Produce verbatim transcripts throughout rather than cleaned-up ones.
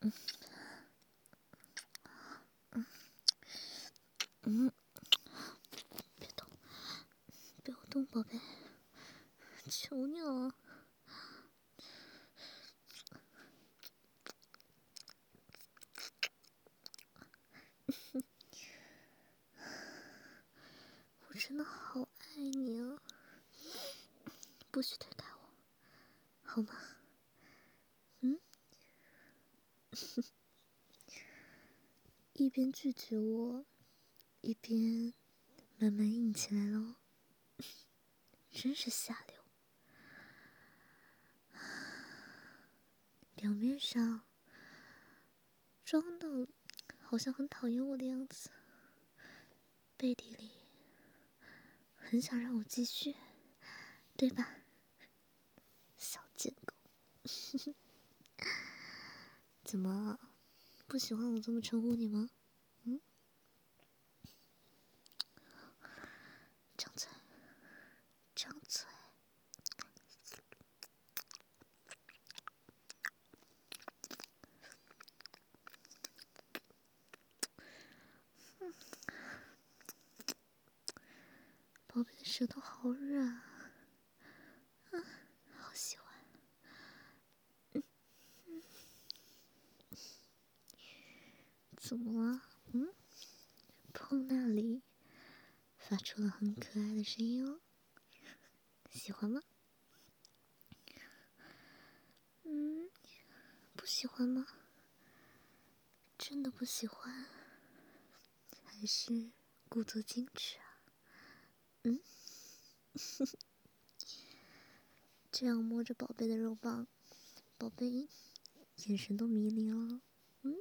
嗯，别动，不要动，宝贝，求你了。我真的好爱你啊，不许推开我，好吗？嗯？一边拒绝我，一边慢慢硬起来了，真是下流。表面上装的好像很讨厌我的样子，背地里很想让我继续，对吧，小贱狗？怎么不喜欢我这么称呼你吗？嗯？张嘴，张嘴。宝贝的舌头好软啊，啊，好喜欢。嗯嗯，怎么了？嗯？碰那里，发出了很可爱的声音哦，喜欢吗？嗯，不喜欢吗？真的不喜欢，还是故作矜持啊？嗯？这样摸着宝贝的肉棒，宝贝眼神都迷离了。嗯？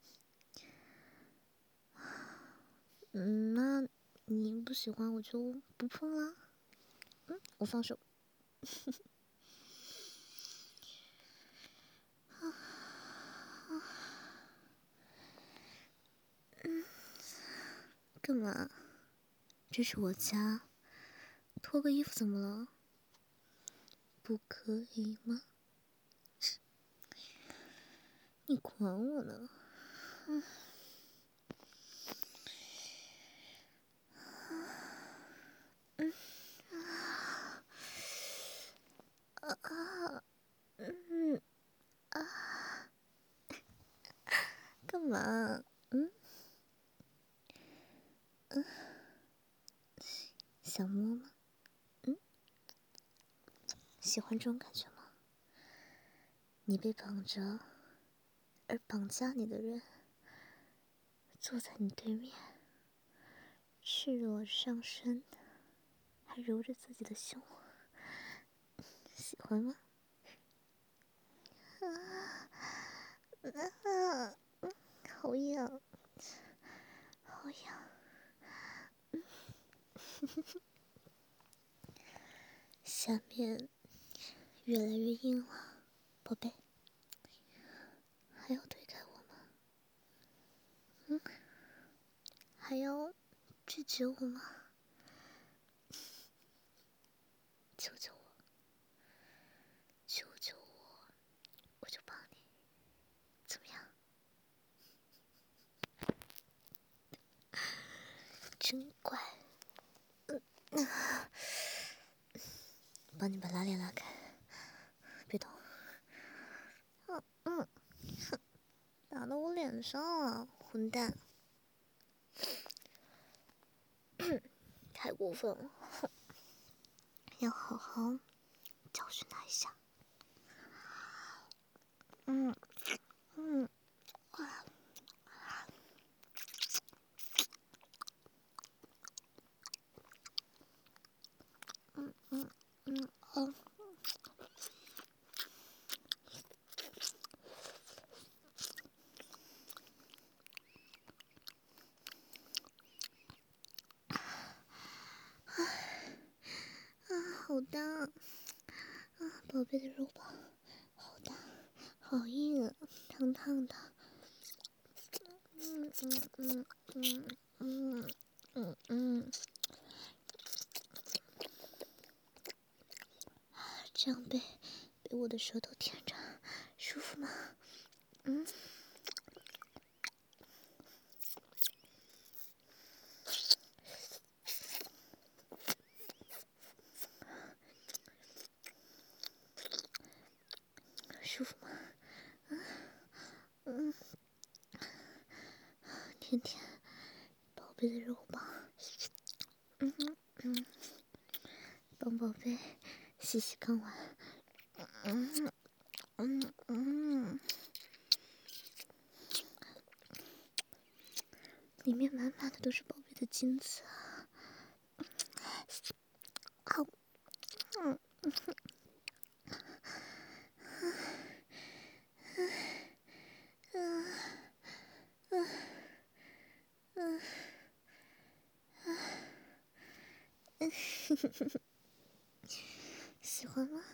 嗯，那你不喜欢我就不碰啦。嗯，我放手。嗯，干嘛？这是我家，脱个衣服怎么了？不可以吗？你管我呢？嗯。嗯啊啊嗯啊，干嘛？嗯嗯，想摸吗？嗯，喜欢这种感觉吗？你被绑着，而绑架你的人坐在你对面，赤裸上身，还揉着自己的胸，喜欢吗？啊啊，好痒，好痒。嗯，下面越来越硬了，宝贝，还要推开我吗？嗯，还要拒绝我吗？求求我，求求我，我就帮你，怎么样？真乖。嗯，帮你把拉链拉开，别动。嗯嗯，哼，打到我脸上了，混蛋！太过分了，哼，要好好教训他一下。嗯嗯啊。嗯嗯嗯哦，啊，好大啊，宝贝的肉棒，好大，好硬啊，烫烫的。嗯嗯嗯嗯嗯嗯嗯，这样被被我的舌头舔着，舒服吗？嗯舔舔宝贝的肉棒，嗯嗯，帮宝贝洗洗肛碗，嗯嗯嗯，里面满满的都是宝贝的精子啊！好，嗯嗯嗯嗯嗯嗯，喜欢吗？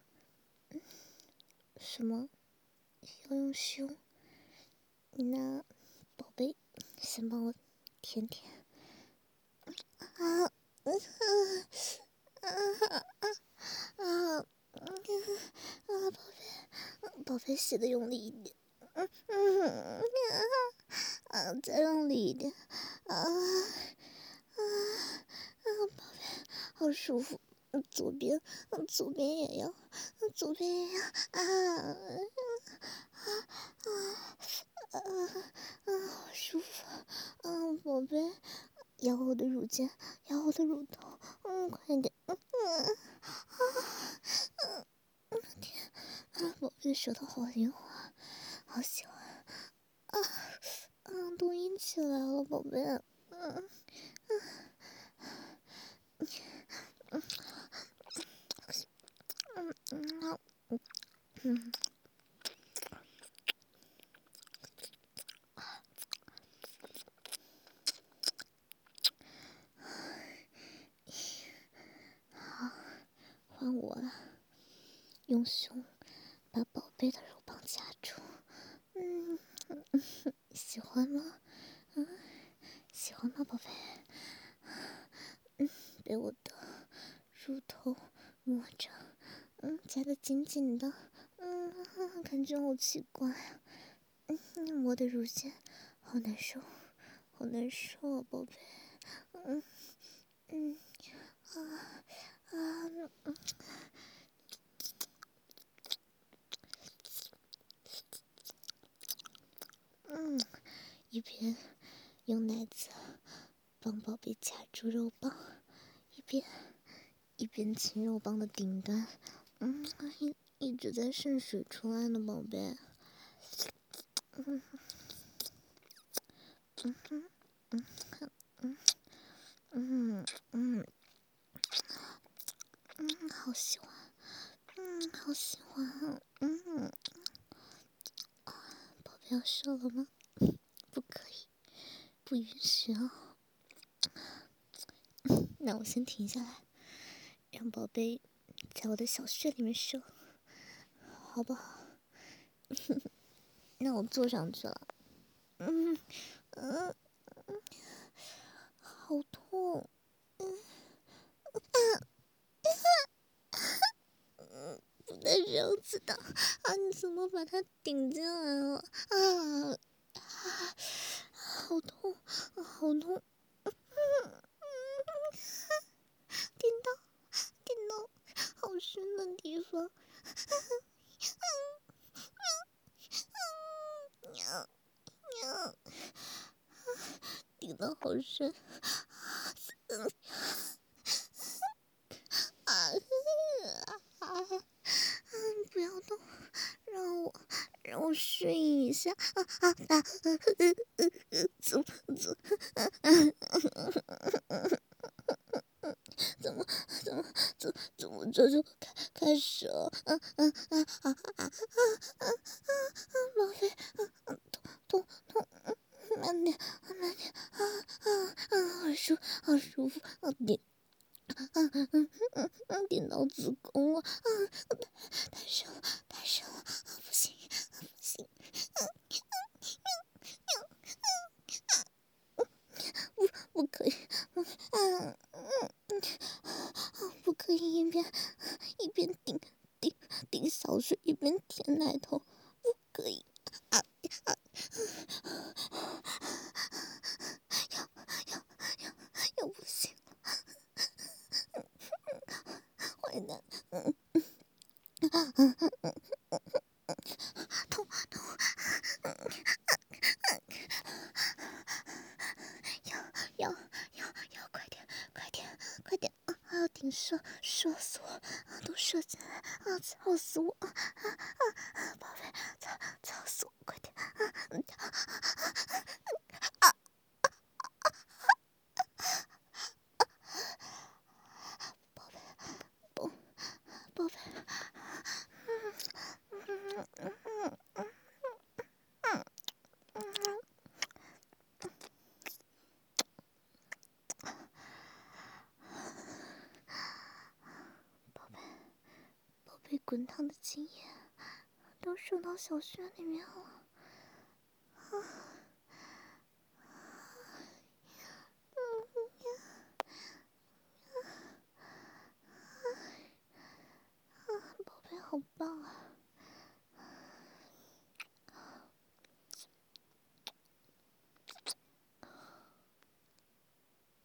什么？要用胸？那宝贝，先帮我舔舔。啊，嗯啊啊啊啊！宝贝，宝贝，洗的用力一点。嗯嗯啊，再用力一点。啊啊啊！宝贝，好舒服。左边，左边也要，左边也要。啊啊啊啊啊！好舒服。嗯，宝贝。咬我的乳尖，咬我的乳头，嗯，快点，嗯嗯嗯嗯，天，啊，宝贝的舌头好灵活，好喜欢，啊，嗯，都硬起来了，宝贝，嗯嗯嗯嗯嗯，好，嗯。好，换我了，用胸把宝贝的肉棒夹住，嗯，喜欢吗？嗯，喜欢吗，宝贝？嗯，被我的乳头摸着，嗯，夹得紧紧的，嗯，感觉好奇怪啊，嗯，我的乳腺好难受，好难受啊，宝贝，嗯嗯啊啊嗯嗯，一边用奶子帮宝贝夹住肉棒，一边一边亲肉棒的顶端，嗯，一一直在渗水出来呢，宝贝，嗯嗯嗯嗯嗯嗯嗯，好喜欢，嗯，好喜欢啊，嗯，宝贝要射了吗？不可以，不允许啊！那我先停下来，让宝贝在我的小穴里面射，好不好？那我坐上去了，嗯嗯，好痛，嗯嗯，不带这样子的啊！你怎么把它顶进来了啊？啊，好痛，好痛！嗯顶到，顶到，好深的地方，娘娘，顶到好深，嗯啊啊啊！不要动，让我让我适应一下啊啊啊！怎么怎怎么怎么怎怎么这就开开始了？嗯嗯嗯啊啊啊啊啊啊！宝贝，嗯痛痛痛，嗯慢点慢点啊啊啊！好舒好舒服，啊顶啊嗯嗯嗯顶到子宫了，啊太深了太深了，啊不行不行，不不可以，嗯嗯嗯嗯，不可以一边一边顶顶顶小水一边舔奶头，不可以啊啊！要要要要不行了，坏蛋，嗯嗯嗯嗯，痛痛， 射射死我，都射进来啊！操死我！啊啊啊！宝贝，操操死我！快点！啊啊！宝贝，宝宝贝，嗯嗯嗯嗯嗯嗯嗯。宝贝，宝贝，滚烫的精液都射到小穴里面了。啊，宝贝好棒啊！